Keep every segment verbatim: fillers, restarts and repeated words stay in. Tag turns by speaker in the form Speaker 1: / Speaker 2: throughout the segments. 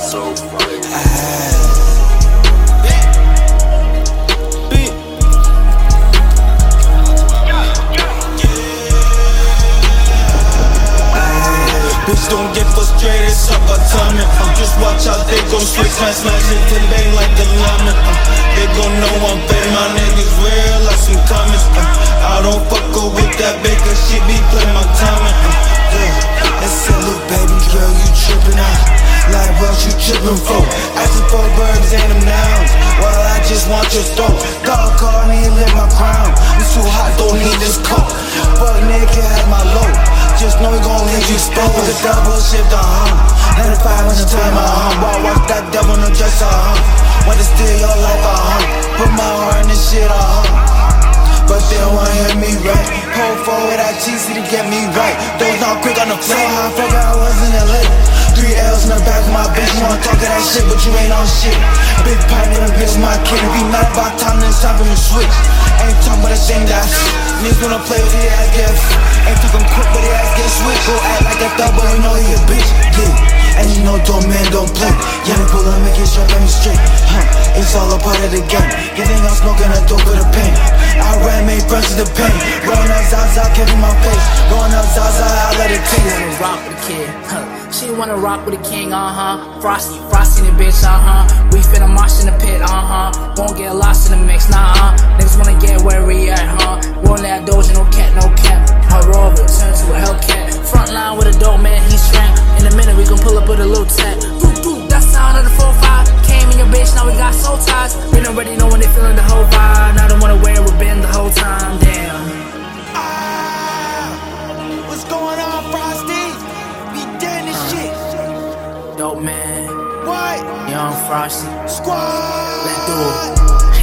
Speaker 1: So funny.
Speaker 2: Bitch, don't get frustrated, suck our timing. Uh, just watch out, they gon' switch, smash, smash it till bang like a lemon. Uh, they gon' know I'm fed, my niggas real like some comments. Uh, I don't fuck her with that baker, she be playing my timing. Uh, yeah, and say, look, baby girl, you trippin' out. Like what you trippin' for? Asking for birds and them nouns. Well, I just want your throat. Dog call me and lift my crown. It's too hot, don't need this coat. Fuck nigga, have my load. Just know we gon' leave you exposed. With the double shift, uh-huh. ninety-five hundred time, uh-huh. Why watch that devil no dress, uh-huh. Want to steal your life, uh-huh. Put my heart in this shit, uh-huh. But they don't wanna hear me right. Hold forward at T C to get me right. Those not quick on the floor. I forgot I was in L A. Three L's in the back of my bitch. You wanna talk of that shit, but you ain't on shit. Big pipe in the bitch, my kid. If you not about time, then it's time for me to switch. Ain't talking about the same that shit. Niggas wanna play with the ass, get ain't talking quick, but the ass get switch. Go act like a thug, but you know he a bitch. Yeah, and you know dumb man don't play. Yeah, they pull up, make it straight, let me straight. Huh, it's all a part of the game. You think I'm smoking a dope for the pain? I ran, made friends with the pain. Rolling up Zaza, kicking my face. Rolling up Zaza, I let it taste.
Speaker 3: She wanna rock with the kid, huh? She wanna rock with the king, uh-huh. Frosty, Frosty in the bitch, uh-huh. We finna march in the pit, uh-huh. Won't get lost in the mix, nah-uh. Niggas wanna get where we at, huh? Won't let doja, no cat, no cap. Her rover, turn to a Hellcat. Front line with a dope man, he shrank. In a minute, we gon' pull up with a little tap. Boop, boop, that sound of the four five. Came in your bitch, now we got soul ties. We already know when they feeling the whole vibe. Now they wanna wear a bend the whole time, damn.
Speaker 2: Ah, what's going on, Frosty? Be dead this uh, shit.
Speaker 3: Dope man.
Speaker 2: What?
Speaker 3: Young Frosty.
Speaker 2: Squad.
Speaker 3: Let's do it.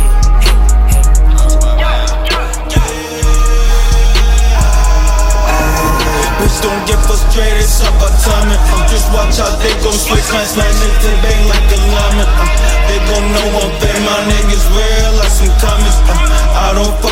Speaker 2: Bitch, don't get frustrated, suck our timing. Uh, just watch out, they gon' switch, smash, smash it till bang like a lemon. Uh, they gon' know I'm fed, my niggas real like some comments. Uh, I don't fuck